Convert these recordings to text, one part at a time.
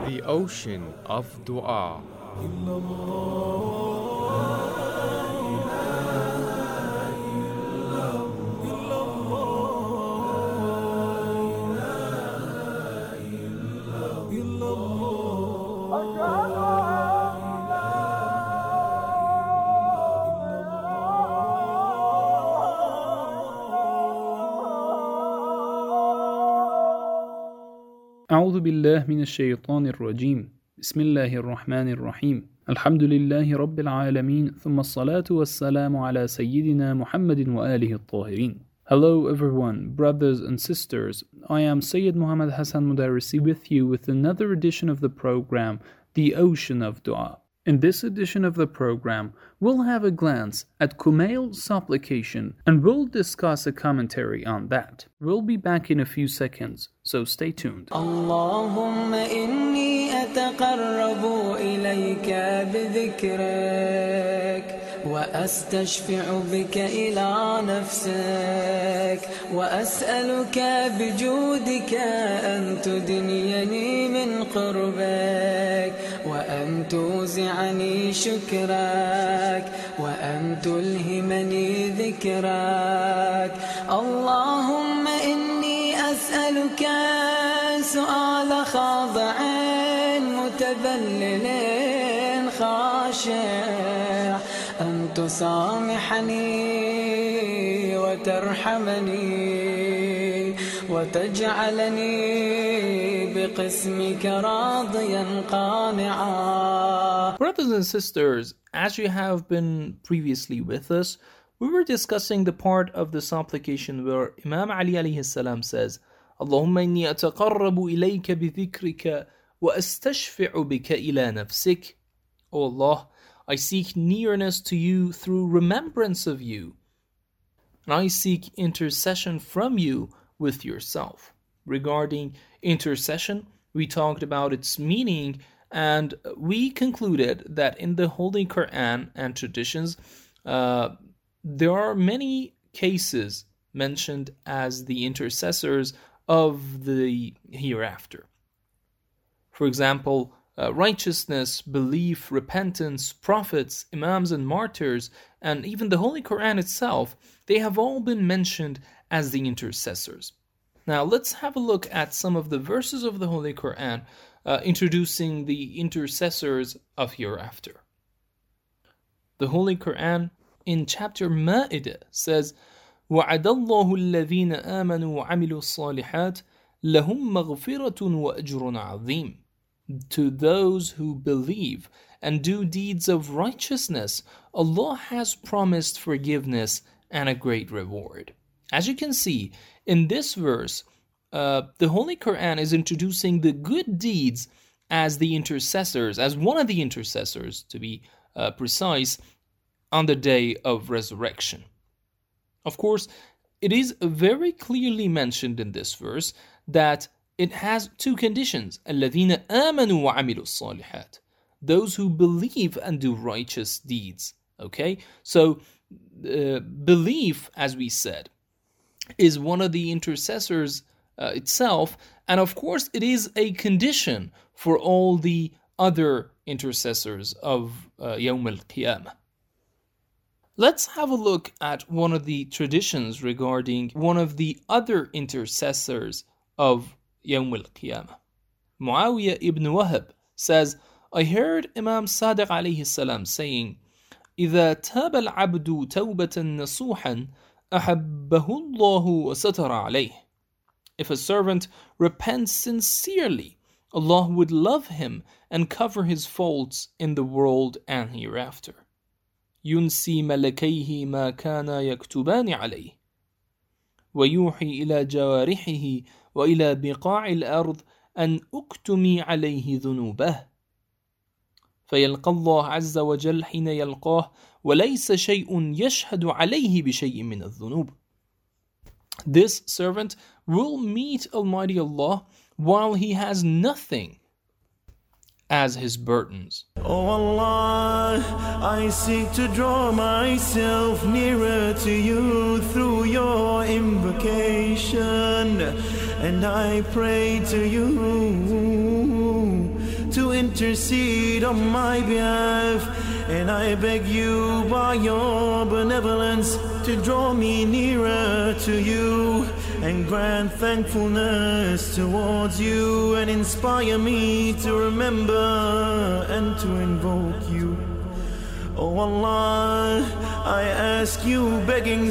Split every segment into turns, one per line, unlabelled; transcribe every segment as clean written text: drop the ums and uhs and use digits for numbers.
The ocean of dua.
أعوذ بالله من الشيطان الرجيم بسم الله الرحمن الرحيم الحمد لله رب العالمين ثم الصلاة والسلام على سيدنا محمد وآله الطاهرين. Hello everyone, brothers and sisters. I am Sayyid Muhammad Hassan Mudarrisi with you with another edition of the program, The Ocean of Dua. In this edition of the program, we'll have a glance at Kumail's supplication and we'll discuss a commentary on that. We'll be back in a few seconds, so stay tuned.
Allahumma inni ataqarrabu ilayka bidhikrak وأستشفع بك إلى نفسك وأسألك بجودك أن تدنيني من قربك وأن توزعني شكرك وأن تلهمني ذكرك. اللهم إني أسألك سؤال خاضع متذلل خاشع أن تسامحني وترحمني وتجعلني بقسمك راضيا قانعا.
Brothers and sisters, as you have been previously with us, we were discussing the part of the supplication where Imam Ali alayhi salam says, Allahumma inni ataqarrabu ilayka bithikrika wa astashfi'u bika ila nafsik. O Allah, I seek nearness to you through remembrance of you, and I seek intercession from you with yourself. Regarding intercession, we talked about its meaning, and we concluded that in the Holy Quran and traditions, there are many cases mentioned as the intercessors of the hereafter. For example, righteousness, belief, repentance, prophets, imams and martyrs, and even the Holy Quran itself, they have all been mentioned as the intercessors. Now let's have a look at some of the verses of the Holy Quran introducing the intercessors of hereafter. The Holy Quran in chapter Ma'idah says, وَعَدَ اللَّهُ الَّذِينَ آمَنُوا وَعَمِلُوا الصَّالِحَاتِ لَهُمْ مَغْفِرَةٌ وَأَجْرٌ عَظِيمٌ. To those who believe and do deeds of righteousness, Allah has promised forgiveness and a great reward. As you can see, in this verse, the Holy Quran is introducing the good deeds as the intercessors, as one of the intercessors, to be precise, on the day of resurrection. Of course, it is very clearly mentioned in this verse that it has two conditions. الَّذِينَ آمَنُوا وَعَمِلُوا الصَّالِحَاتِ. Those who believe and do righteous deeds. Okay? So, belief, as we said, is one of the intercessors itself. And of course, it is a condition for all the other intercessors of Yawm al-Qiyamah. Let's have a look at one of the traditions regarding one of the other intercessors of Yawm al-Qiyamah. Muawiyah ibn Wahab says, I heard Imam Sadiq alayhi salam saying, إِذَا تَابَ الْعَبْدُ تَوْبَةً نَصُوحًا أَحَبَّهُ اللَّهُ وَسَتَرَ عَلَيْهِ. If a servant repents sincerely, Allah would love him and cover his faults in the world and hereafter. يُنْسِي مَلَكَيْهِ مَا كَانَ يَكْتُبَانِ عَلَيْهِ وَيُوحِي إِلَى جَوَارِحِهِ وإلى بقاع الأرض أن أكتمي عليه ذنوبه فيلقى الله عز وجل حين يلقاه وليس شيء يشهد عليه بشيء من الذنوب. This servant will meet Almighty Allah while he has nothing as his burdens.
Oh Allah, I seek to draw myself nearer to you through your invocation, and I pray to you intercede on my behalf, and I beg you by your benevolence to draw me nearer to you and grant thankfulness towards you and inspire me to remember and to invoke you. Oh Allah, I ask you, begging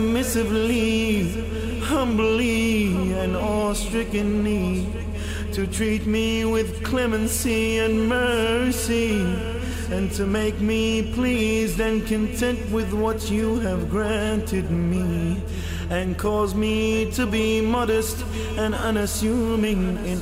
submissively, humbly and awe-strickenly, to treat me with clemency and mercy, and to make me pleased and content with what you have granted me, and cause me to be modest and unassuming in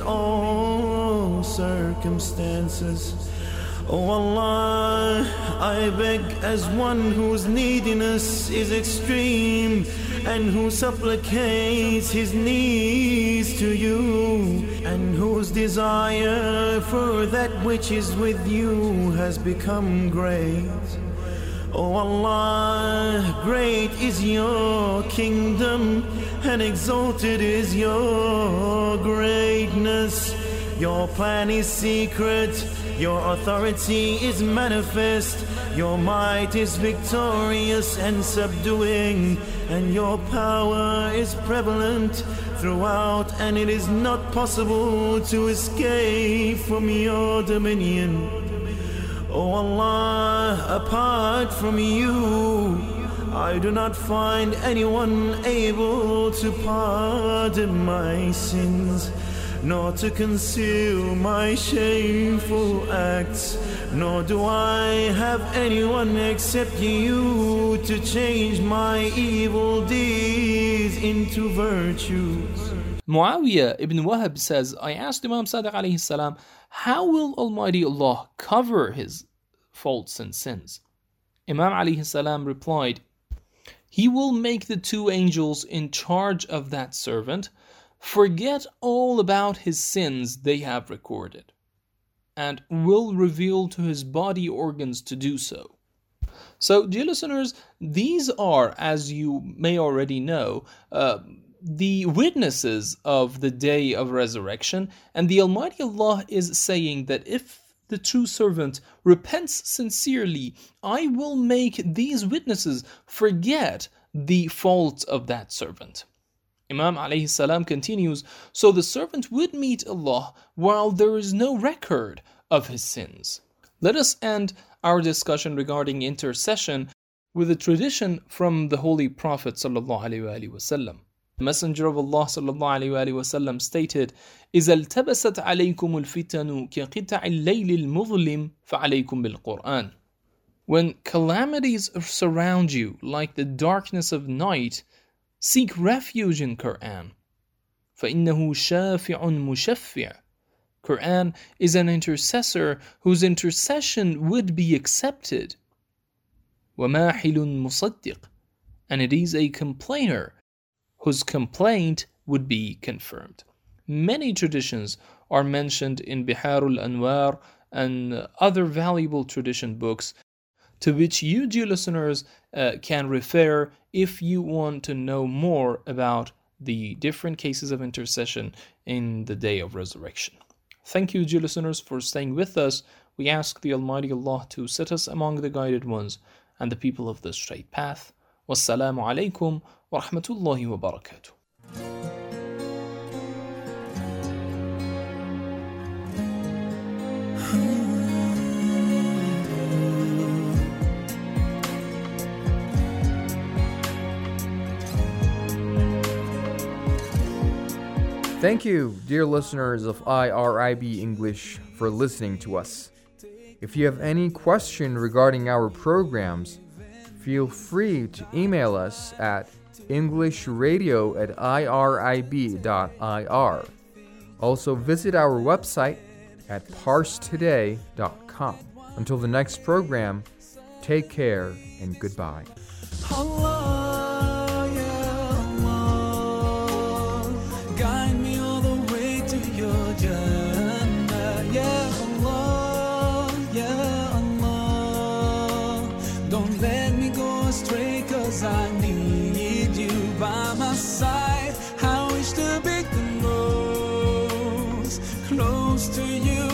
all circumstances. Oh Allah, I beg as one whose neediness is extreme and who supplicates his needs to you, and whose desire for that which is with you has become great. Oh Allah, great is your kingdom and exalted is your greatness. Your plan is secret, your authority is manifest, your might is victorious and subduing, and your power is prevalent throughout, and it is not possible to escape from your dominion. Oh Allah, apart from you, I do not find anyone able to pardon my sins, nor to conceal my shameful acts, nor do I have anyone except you to change my evil deeds into virtues.
Muawiyah ibn Wahab says, I asked Imam Sadiq alayhi salam, how will Almighty Allah cover his faults and sins? Imam alayhi salam replied, He will make the two angels in charge of that servant forget all about his sins they have recorded, and will reveal to his body organs to do so. So, dear listeners, these are, as you may already know, the witnesses of the day of resurrection, and the Almighty Allah is saying that if the true servant repents sincerely, I will make these witnesses forget the faults of that servant. Imam alayhi salam continues, so the servant would meet Allah while there is no record of his sins. Let us end our discussion regarding intercession with a tradition from the Holy Prophet sallallahu alaihi wasallam. The Messenger of Allah sallallahu alaihi wasallam stated, إِذَا الْتَبَسَتْ عَلَيْكُمُ الْفِتَنُ كَقِطَعِ اللَّيْلِ الْمُظْلِمِ فَعَلَيْكُمْ بِالْقُرْآنِ. When calamities surround you like the darkness of night, seek refuge in Quran. فَإِنَّهُ شَافِعٌ مُشَفِّعٌ. Quran is an intercessor whose intercession would be accepted. وَمَاحِلٌ مُصَدِّقٌ. And it is a complainer whose complaint would be confirmed. Many traditions are mentioned in Biharul Anwar and other valuable tradition books, to which you, dear listeners, can refer if you want to know more about the different cases of intercession in the day of resurrection. Thank you, dear listeners, for staying with us. We ask the Almighty Allah to set us among the guided ones and the people of the straight path. Wassalamu alaikum wa rahmatullahi wa barakatuh.
Thank you, dear listeners of IRIB English, for listening to us. If you have any question regarding our programs, feel free to email us at englishradio@irib.ir. Also visit our website at parsetoday.com. Until the next program, take care and goodbye.
Allah, yeah, Allah, guide me all the way to your Jannah. Yeah, Allah, yeah, Allah, don't let me go astray, 'cause I need you by my side. I wish to be close to you.